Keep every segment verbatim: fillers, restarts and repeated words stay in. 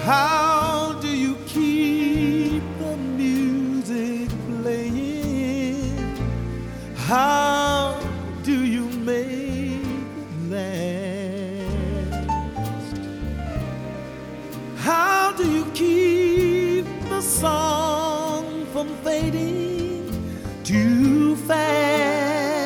How do you keep the music playing? How do you make it last? How do you keep the song from fading too fast?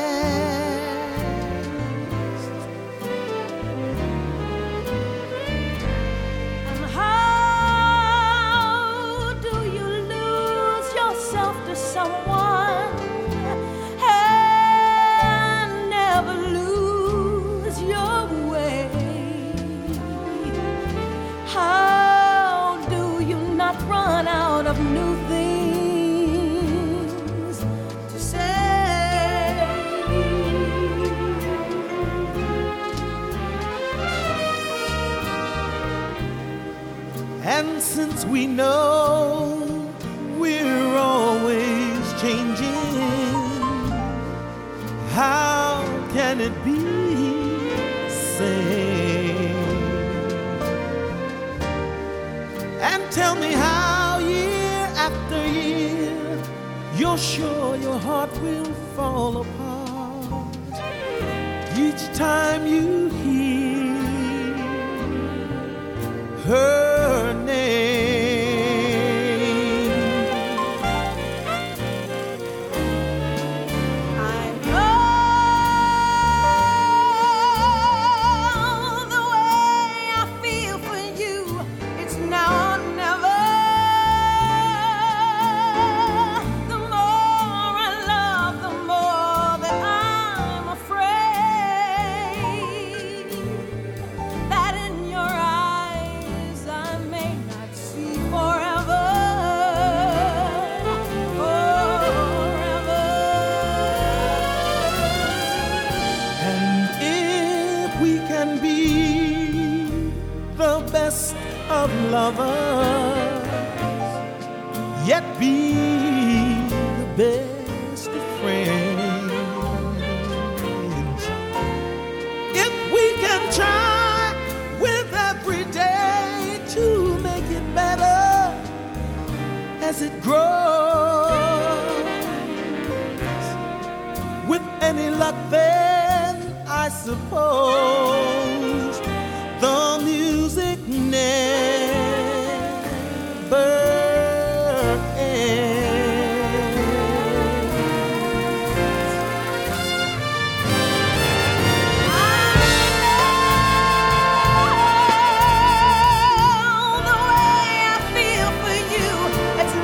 Someone and never lose your way. How do you not run out of new things to say? And since we know we're always changing, how can it be same? And tell me how year after year you're sure your heart will fall apart each time you hear her name. We can be the best of lovers, yet be the best of friends. If we can try with every day to make it better as it grows, with any luck then I suppose the music never ends. I know the way I feel for you. It's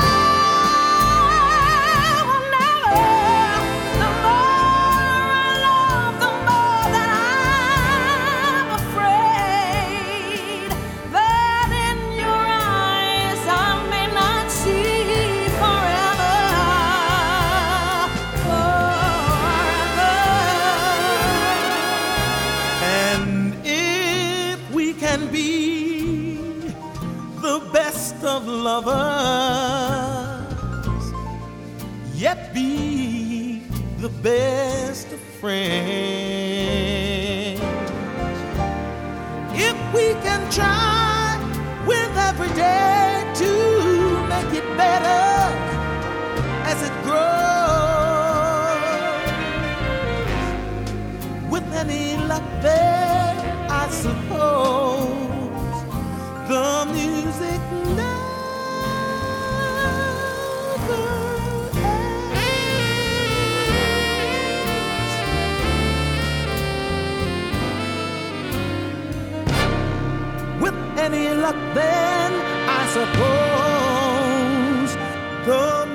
never, never. The more I love, the more that I'm afraid that in your eyes I may not see forever, forever. And if we can be the best of lovers, yet be the best of friends, if we can try with every day to make it better as it grows, with any luck there I suppose the music never ends. With any luck then I suppose the